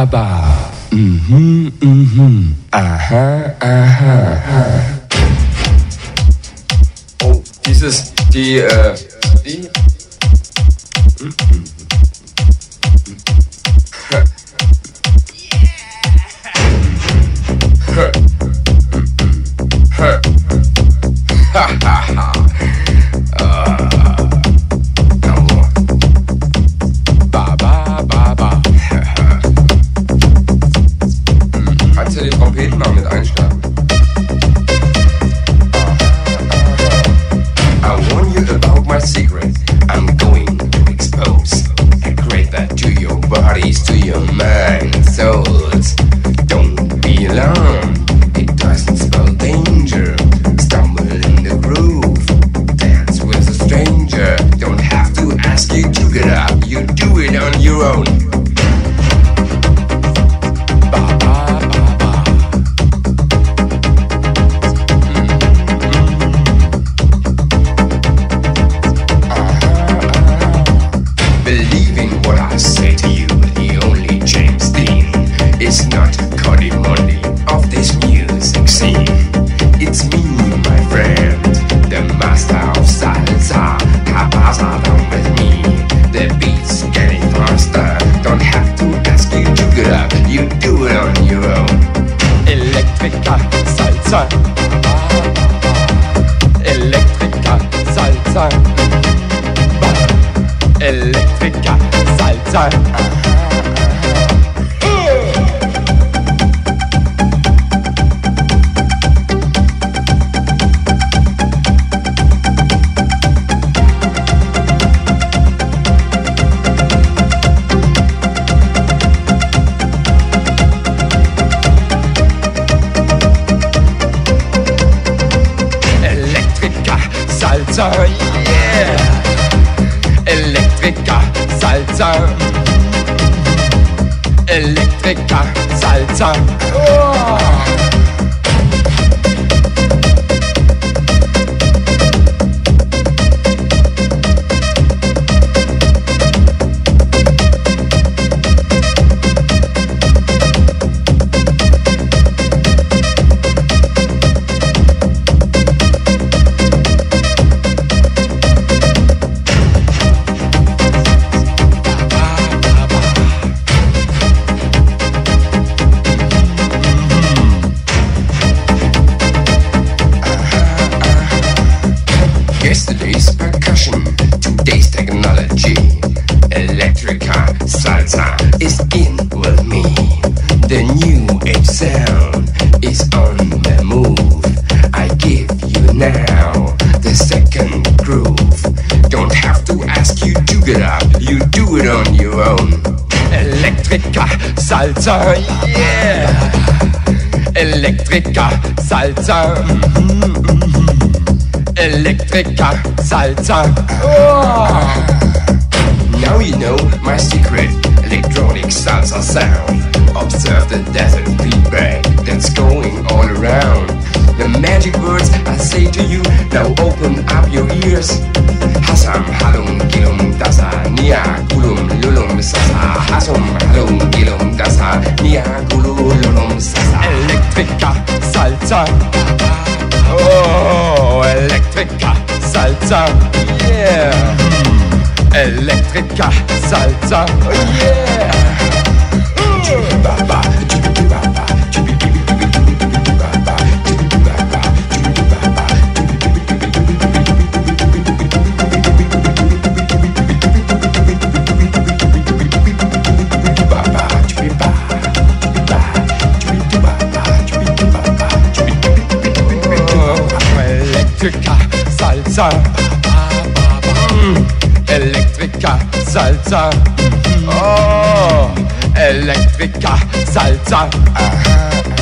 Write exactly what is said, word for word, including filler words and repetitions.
Baba. Mhm, mhm. Aha, aha. Oh, dieses, die, äh, die. Kannst du die Trompeten mal mit einstarten? I warn you about my secret. I'm going to expose. I create that to your bodies, to your mind and souls. Don't be alarmed. It doesn't spell danger. Stumble in the groove. Dance with a stranger. Don't have to ask you to get up. You do it on your own. Believing what I say to you, the only James Dean is not Cody Monday of this music scene. It's me, my friend, the master of salsa. Cabasa down with me, the beat's getting faster. Don't have to ask you to get up, you do it on your own. Electrica salsa. Electrica salsa. Electrica salsa. Electrica salsa, yeah. Electrica salsa. Electrica salsa. Oh. Yesterday's percussion, today's technology. Electrica salsa is in with me. The new age sound is on the move. I give you now the second groove. Don't have to ask you to get up, you do it on your own. Electrica salsa, yeah. Electrica salsa. Electrica salsa. Oh. Now you know my secret electronic salsa sound. Observe the desert feedback that's going all around. The magic words I say to you, now open up your ears. Hasam halum gilum dasa, nia kulum lulum sasa. Hasum halum gilum dasa, nia kulum sasa. Electrica salsa. Oh, Electrica salsa, yeah. Electrica salsa, oh yeah. Electrica salsa. Mm. Electrica salsa. Oh, Electrica salsa.